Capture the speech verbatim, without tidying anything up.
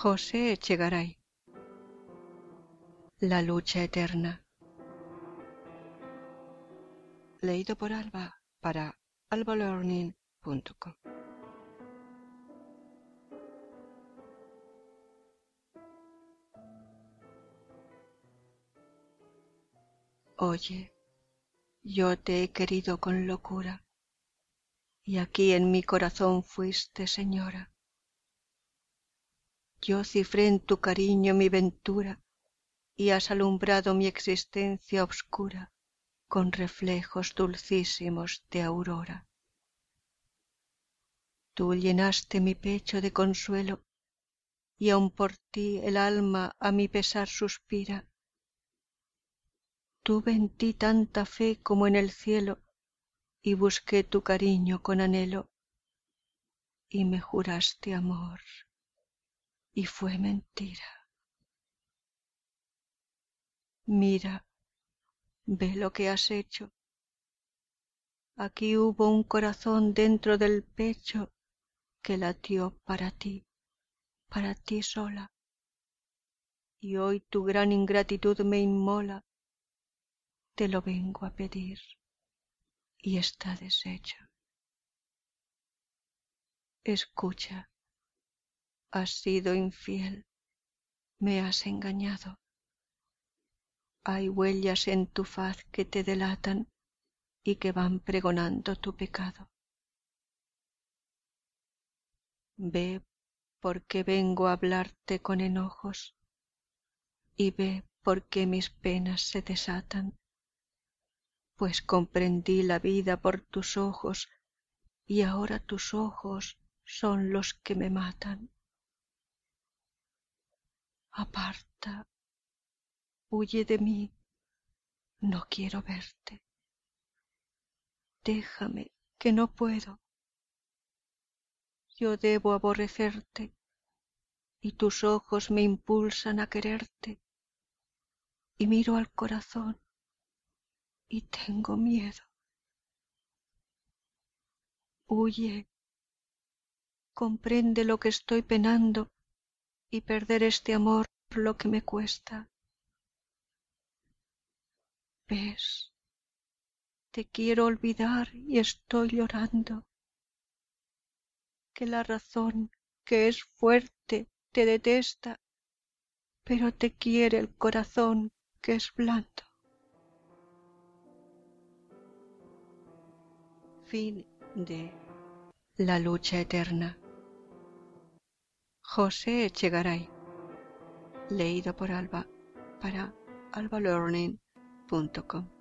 José Echegaray. La lucha eterna. Leído por Alba para alba learning punto com. Oye, yo te he querido con locura, y aquí en mi corazón fuiste señora. Yo cifré en tu cariño mi ventura, y has alumbrado mi existencia obscura con reflejos dulcísimos de aurora. Tú llenaste mi pecho de consuelo, y aun por ti el alma a mi pesar suspira. Tuve en ti tanta fe como en el cielo, y busqué tu cariño con anhelo, y me juraste amor, y fue mentira. Mira, ve lo que has hecho. Aquí hubo un corazón dentro del pecho que latió para ti, para ti sola, y hoy tu gran ingratitud me inmola. Te lo vengo a pedir, y está deshecho. Escucha, has sido infiel, me has engañado. Hay huellas en tu faz que te delatan y que van pregonando tu pecado. Ve porque vengo a hablarte con enojos, y ve porque mis penas se desatan, pues comprendí la vida por tus ojos, y ahora tus ojos son los que me matan. Aparta, huye de mí, no quiero verte. Déjame, que no puedo. Yo debo aborrecerte, y tus ojos me impulsan a quererte, y miro al corazón, y tengo miedo. Huye, comprende lo que estoy penando, y perder este amor lo que me cuesta. ¿Ves? Te quiero olvidar y estoy llorando. Que la razón, que es fuerte, te detesta, pero te quiere el corazón, que es blando. Fin de La lucha eterna. José Echegaray. Leído por Alba para alba learning punto com.